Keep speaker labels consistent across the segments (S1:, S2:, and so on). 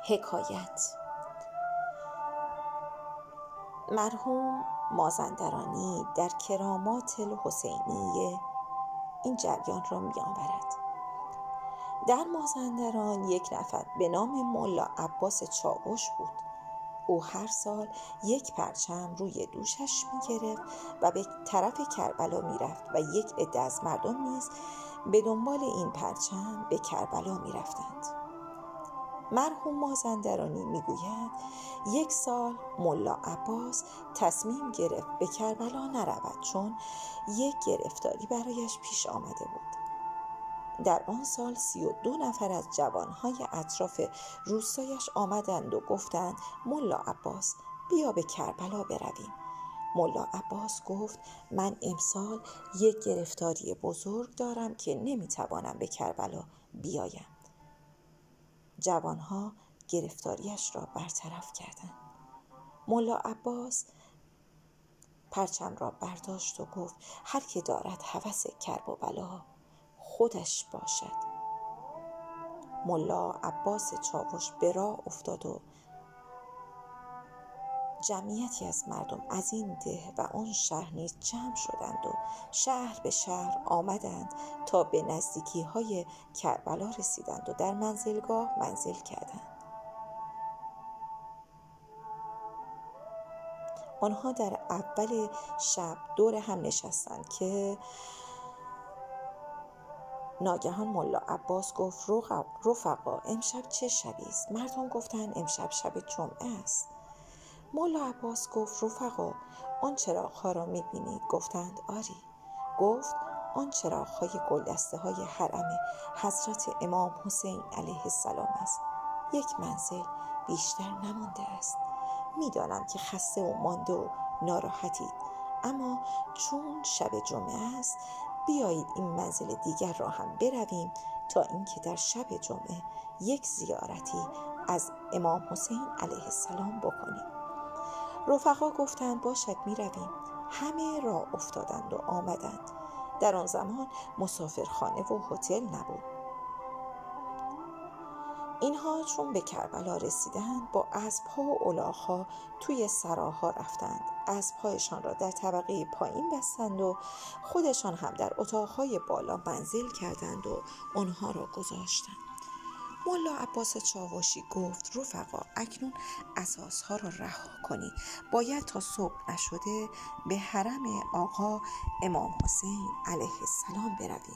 S1: حکایت. مرحوم مازندرانی در کرامات الحسینیه این جریان را می آورد. در مازندران یک نفر به نام ملا عباس چاوش بود. او هر سال یک پرچم روی دوشش می گرفت و به طرف کربلا می رفت و یک عده از مردم نیز به دنبال این پرچم به کربلا می رفتند. مرحوم مازندرانی می گوید یک سال ملا عباس تصمیم گرفت به کربلا نرود، چون یک گرفتاری برایش پیش آمده بود. در آن سال 32 نفر از جوانهای اطراف روستایش آمدند و گفتند ملا عباس بیا به کربلا برویم. ملا عباس گفت من امسال یک گرفتاری بزرگ دارم که نمیتوانم به کربلا بیایم. جوانها گرفتاریش را برطرف کردند. ملا عباس پرچم را برداشت و گفت هر که دارد هوس کرب و بلا خودش باشد. ملا عباس چاوش به راه افتاد و جمعیتی از مردم از این ده و آن شهر نیز جمع شدند و شهر به شهر آمدند تا به نزدیکی های کربلا رسیدند و در منزلگاه منزل کردند. آنها در اول شب دور هم نشستند که ناگهان ملا عباس گفت رفقا امشب چه شبی است؟ مردم گفتند امشب شب جمعه است. ملا عباس گفت رفقا آن چراغ‌ها را می‌بینید؟ گفتند آری. گفت آن چراغ‌های گلدسته های حرم حضرت امام حسین علیه السلام است. یک منزل بیشتر نمانده است. می‌دانم که خسته و مانده و ناراحتید، اما چون شب جمعه است بیایید این منزل دیگر را هم برویم تا اینکه در شب جمعه یک زیارتی از امام حسین علیه السلام بکنیم. رفقا گفتند باشد میرویم. همه راه افتادند و آمدند. در آن زمان مسافرخانه و هتل نبود. اینها چون به کربلا رسیدند با اسب‌ها و الاغ‌ها توی سراها رفتند. اسب‌هایشان را در طبقه پایین بستند و خودشان هم در اتاق‌های بالا منزل کردند و آنها را گذاشتند. ملا عباس چاوشی گفت رفقا اکنون اساس‌ها را رها کنید، باید تا صبح نشده به حرم آقا امام حسین علیه السلام برویم.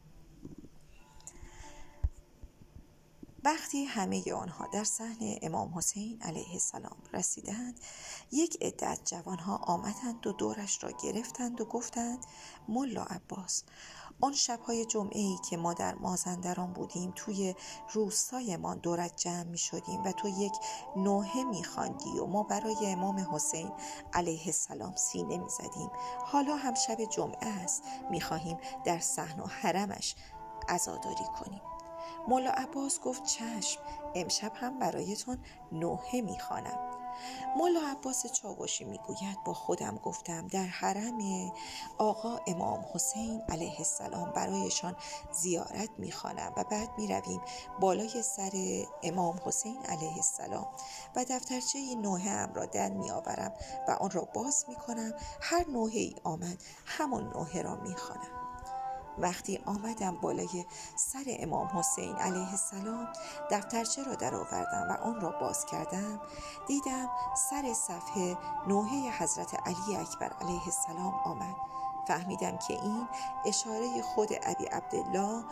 S1: وقتی همه آنها در صحن امام حسین علیه السلام رسیدند، یک عده از جوانها آمدند و دورش را گرفتند و گفتند ملا عباس آن شب‌های جمعه‌ای که ما در مازندران بودیم توی روستایمان دورت جمع می شدیم و تو یک نوحه می خواندی و ما برای امام حسین علیه السلام سینه می زدیم. حالا هم شب جمعه است، می خواهیم در صحن و حرمش عزاداری کنیم. ملا عباس گفت چشم، امشب هم برایتون نوحه میخوانم. ملا عباس چاوشی میگوید با خودم گفتم در حرم آقا امام حسین علیه السلام برایشان زیارت میخوانم و بعد میرویم بالای سر امام حسین علیه السلام و دفترچه نوحه ام را در میآورم و آن را باز میکنم. هر نوحه ای آمد همان نوحه را میخوانم. وقتی آمدم بالای سر امام حسین علیه السلام دفترچه را در آوردم و آن را باز کردم، دیدم سر صفحه نوحه حضرت علی اکبر علیه السلام آمد. فهمیدم که این اشاره خود ابی عبدالله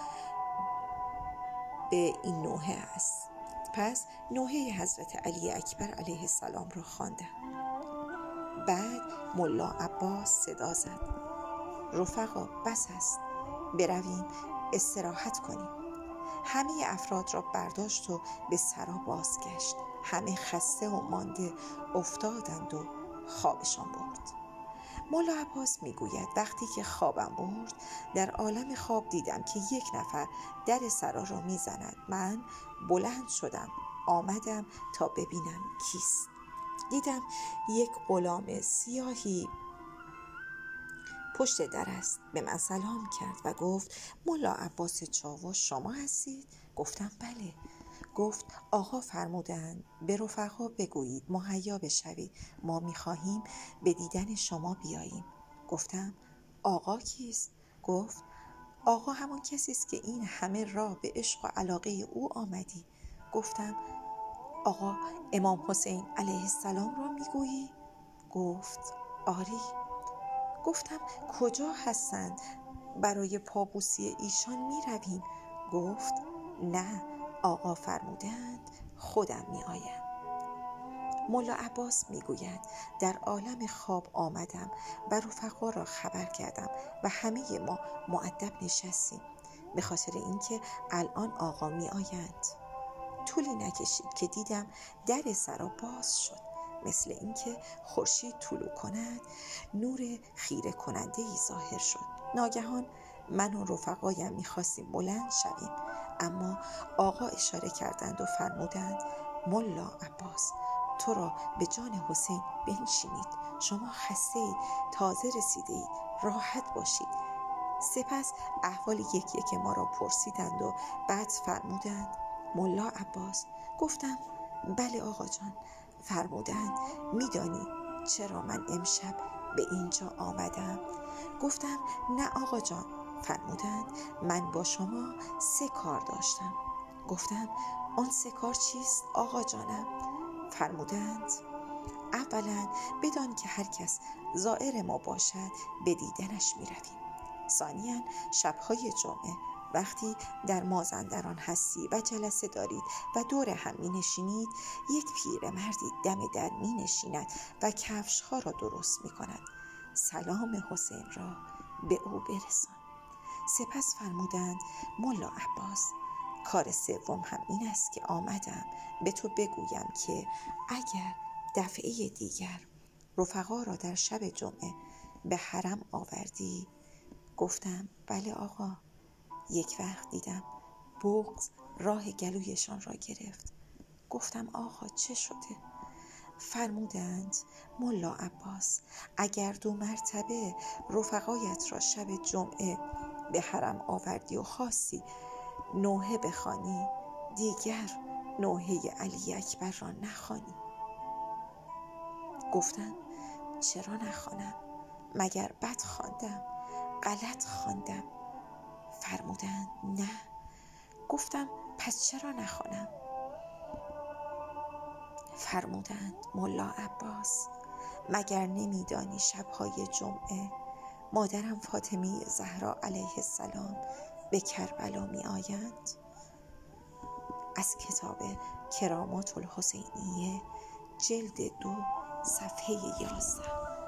S1: به این نوحه است. پس نوحه حضرت علی اکبر علیه السلام را خواندم. بعد ملا عباس صدا زد رفقا بس است، برویم استراحت کنیم. همه افراد را برداشت و به سرا بازگشت. همه خسته و مانده افتادند و خوابشان برد. ملا عباس میگوید وقتی که خوابم برد در عالم خواب دیدم که یک نفر در سرا را میزند. من بلند شدم، آمدم تا ببینم کیست. دیدم یک غلام سیاهی پشت در است. به من سلام کرد و گفت ملا عباس چاوش شما هستید؟ گفتم بله. گفت آقا فرمودند به رفقا بگویید مهیا بشوید، ما می‌خواهیم به دیدن شما بیاییم. گفتم آقا کیست؟ گفت آقا همون کسی است که این همه راه به عشق و علاقه او آمدی. گفتم آقا امام حسین علیه السلام را میگویی؟ گفت آری. گفتم کجا هستند؟ برای پابوسی ایشان می رویم. گفت نه، آقا فرمودند خودم می آیم. ملا عباس می گوید در عالم خواب آمدم و رفقا را خبر کردم و همه ما مؤدب نشستیم به خاطر اینکه الان آقا می آیند. طولی نکشید که دیدم در سرا باز شد، مثل اینکه خورشید طلوع کند نور خیره کننده ای ظاهر شد. ناگهان من و رفقایم می‌خواستیم بلند شویم، اما آقا اشاره کردند و فرمودند ملا عباس تو را به جان حسین بنشینید، شما خسته اید، تازه رسیده اید، راحت باشید. سپس احوال یک ما را پرسیدند و بعد فرمودند ملا عباس. گفتم بله آقا جان. فرمودند میدانی چرا من امشب به اینجا آمدم؟ گفتم نه آقا جان. فرمودند من با شما 3 کار داشتم. گفتم آن 3 کار چیست آقا جانم؟ فرمودند اولا بدان که هر کس زائر ما باشد به دیدنش می رویم. ثانیاً شبهای جمعه وقتی در مازندران هستی و جلسه دارید و دور هم می نشینید، یک پیرمردی دم در می نشیند و کفشها را درست می کند. سلام حسین را به او برسان. سپس فرمودند ملا عباس کار سوم هم این است که آمدم به تو بگویم که اگر دفعه دیگر رفقا را در شب جمعه به حرم آوردی. گفتم بله آقا. یک وقت دیدم بغض راه گلویشان را گرفت. گفتم آقا چه شده؟ فرمودند ملا عباس اگر 2 مرتبه رفقایت را شب جمعه به حرم آوردی و خواستی نوحه بخوانی، دیگر نوحه علی اکبر را نخوانی. گفتم چرا نخوانم؟ مگر بد خواندم؟ غلط خواندم؟ فرمودند نه. گفتم پس چرا نخوانم؟ فرمودند ملا عباس مگر نمیدانی شبهای جمعه مادرم فاطمه زهرا علیه السلام به کربلا می آیند؟ از کتاب کرامات الحسینیه جلد 2 صفحه 11.